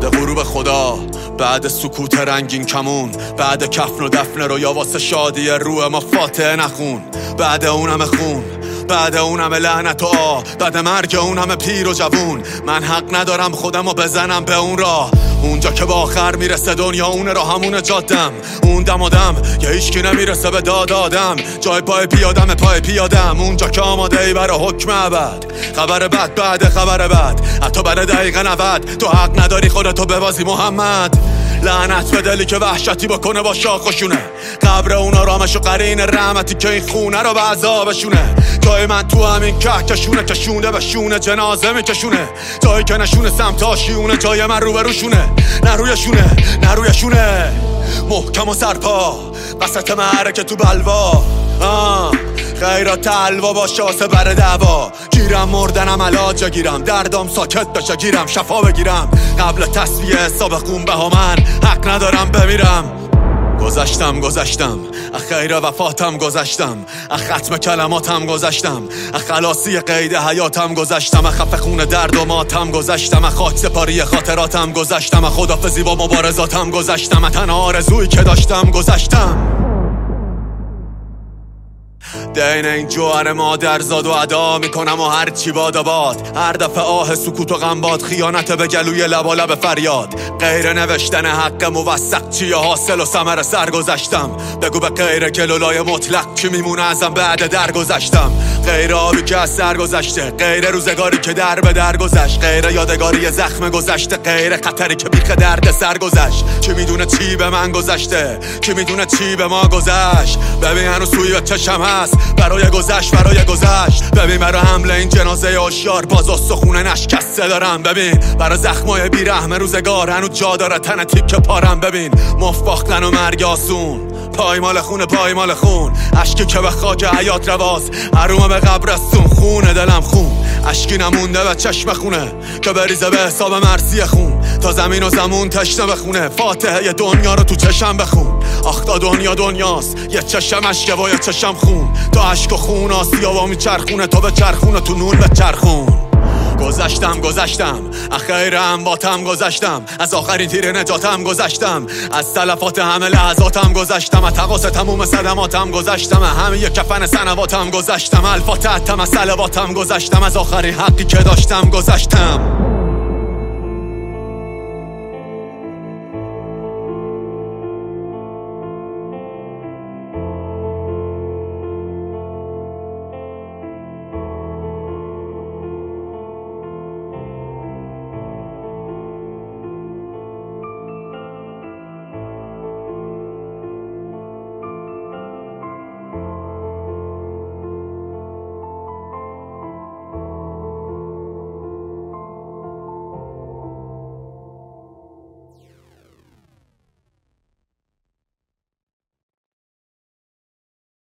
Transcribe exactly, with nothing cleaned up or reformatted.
بعد غروب خدا، بعد سکوت رنگین کمون، بعد کفن و دفن رویا واسه شادی روح ما فاتحه نخون. بعد اون همه خون، بعد اون همه لعنت و آه، بعد مرگ اون همه پیر و جوون، من حق ندارم خودمو بزنم به اون راه. اونجا که با آخر میرسه دنیا اون راه همون جادم، اون دم و دم که هیچکی نمیرسه به داد آدم. جای پای پیادم پای پیادم، اونجا که آماده ای برای حکم ابد. خبر بد بعد خبر بد، حتی بعد دقیقه نود. تو حق نداری خودتو ببازی محمد. لعنت به دلی که وحشتی بکنه با شاخ و شونه، قبر اون آرامش و قرین رحمتی که این خونه رو به عذابشونه. جای من تو همین کهکشونه که شونه به شونه جنازه میکشونه، جایی که نشونه سمت آشیونه، جای من روبروشونه نه رویشونه نه رویشونه. محکم و سرپا وسط معرکه تو بلوا، آه خیرات حلوا باشه واسه بر دعوا. گیرم مردنم علاج گیرم، دردم ساکت بشه گیرم شفا بگیرم. قبل تصفیه حساب خون به ها من حق ندارم بمیرم. گذشتم گذشتم اخ خیر وفاتم گذشتم، اخ ختم کلماتم گذشتم، اخ خلاصی قید حیاتم گذشتم، اخ خفه خون درد و ماتم گذشتم، اخ خاک سپاری خاطراتم گذشتم، اخ خدافظی با مبارزاتم گذشتم، اخ تنها آرزویی که داشتم گذشتم. دین این جوهر مادر زاد و ادا میکنم و هر چی باد باد. هر دفعه آه سکوت و غم باد، خیانت به گلوی لبا لب فریاد. غیر نوشتن حق موثق چیه حاصل و ثمر سرگذشتم. بگو به غیر گلولای مطلق چی میمونه ازم بعد درگذشتم. غیر آبی که از سر گذشته، غیر روزگاری که در به در گذشت، غیر یادگاری زخم گذشته، غیر خطری که بیخ درد سر گذشت. کی میدونه چی به من گذشته، کی میدونه چی به ما گذشت. ببین هنوز سوی به چشم هست برای گذشت برای گذشت. ببین برای حمله این جنازه آشیار باز استخونه نشکسته دارم. ببین برای زخمای بیرحم روزگار هنوز جا داره تن تیک پارم. ببین مفت باختن و مرگ آسون، پایمال خونه پایمال خون، اشکی که به خاک حیات رواز، حروم به قبرستون. خونه دلم خون، اشکی نمونده به چشم خونه که بریزه به حساب مرسی خون. تا زمین و زمون تشنه بخونه، فاتحه دنیا رو تو چشم بخون. آخ تا دنیا دنیاست، یه چشم اشکه و یه چشم خون. تا اشک و خون آسیابا میچرخونه، تو به چرخونه تو نون به چرخون. گذشتم گذشتم اخ خیرم باتم گذشتم، از آخرین تیر نجاتم گذشتم، از تلفات همه لحظاتم گذشتم، از تقاس تموم صدماتم گذشتم، همه یک کفن سنواتم گذشتم، الفاتحتم از صلواتم گذشتم، از آخرین حقی که داشتم گذشتم.